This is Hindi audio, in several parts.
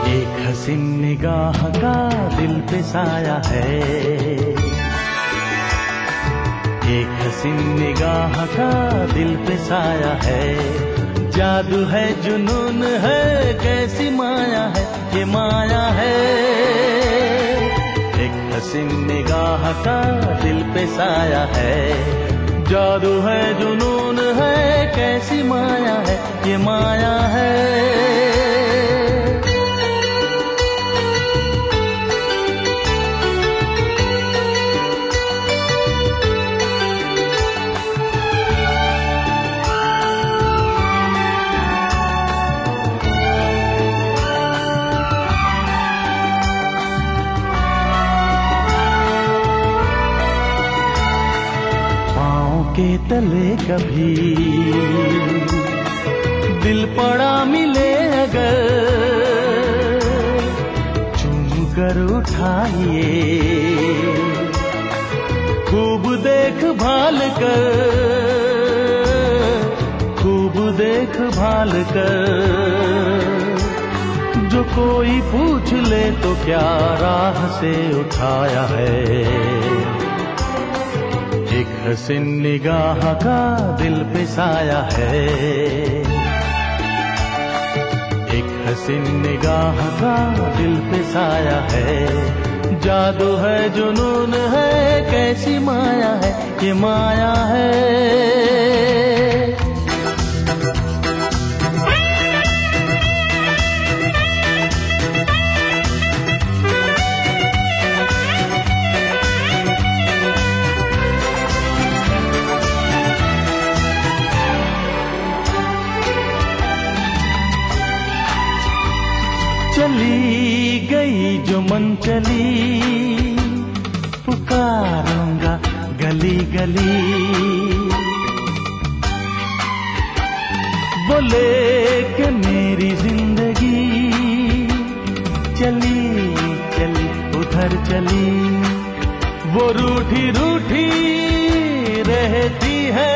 एक हसीन निगाह का दिल पे साया है, एक हसीन निगाह का दिल पे साया है। जादू है जुनून है कैसी माया है, ये माया है। एक हसीन निगाह का दिल पे साया है, जादू है जुनून है कैसी माया है, ये माया है। के तले कभी दिल पड़ा मिले अगर, चूम कर उठाइए खूब देखभाल कर, खूब देखभाल कर। जो कोई पूछ ले तो क्या राह से उठाया है। एक हसीन निगाह का दिल पे साया है, एक हसीन निगाह का दिल पे साया है। जादू है जुनून है कैसी माया है, ये माया है। चली गई जो मन चली, पुकारूंगा गली गली। बोले कि मेरी जिंदगी चली चली उधर चली। वो रूठी रूठी रहती है,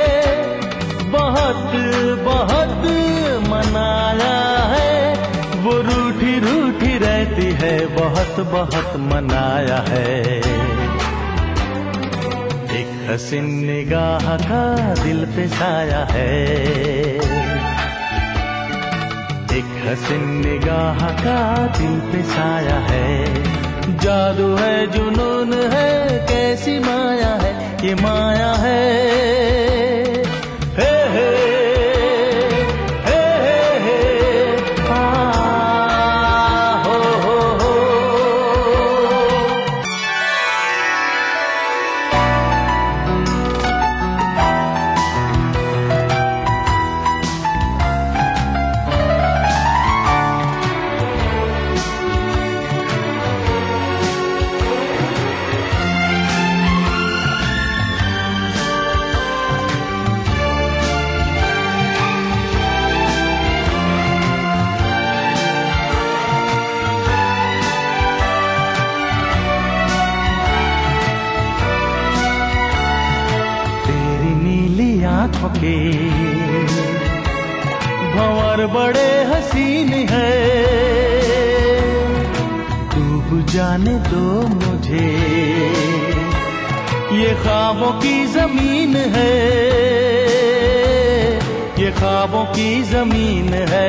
बहुत बहुत मनाया है। वो रूठी रूठी रहती है, बहुत बहुत मनाया है। एक हसीन निगाह का दिल पे साया है, एक हसीन निगाह का दिल पे साया है। जादू है जुनून है कैसी माया है, ये माया है। हे हे आँखों के भंवर बड़े हसीन है। डूब जाने दो मुझे, ये ख्वाबों की जमीन है, ये ख्वाबों की जमीन है।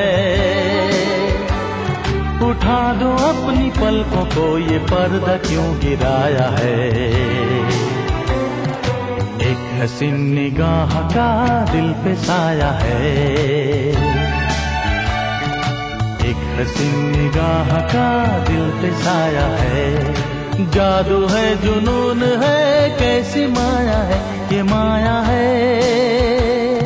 उठा दो अपनी पलकों को, ये पर्दा क्यों गिराया है। एक हसीन निगाह का दिल पे साया है, एक हसीन निगाह का दिल पे साया है। जादू है जुनून है कैसी माया है, ये माया है।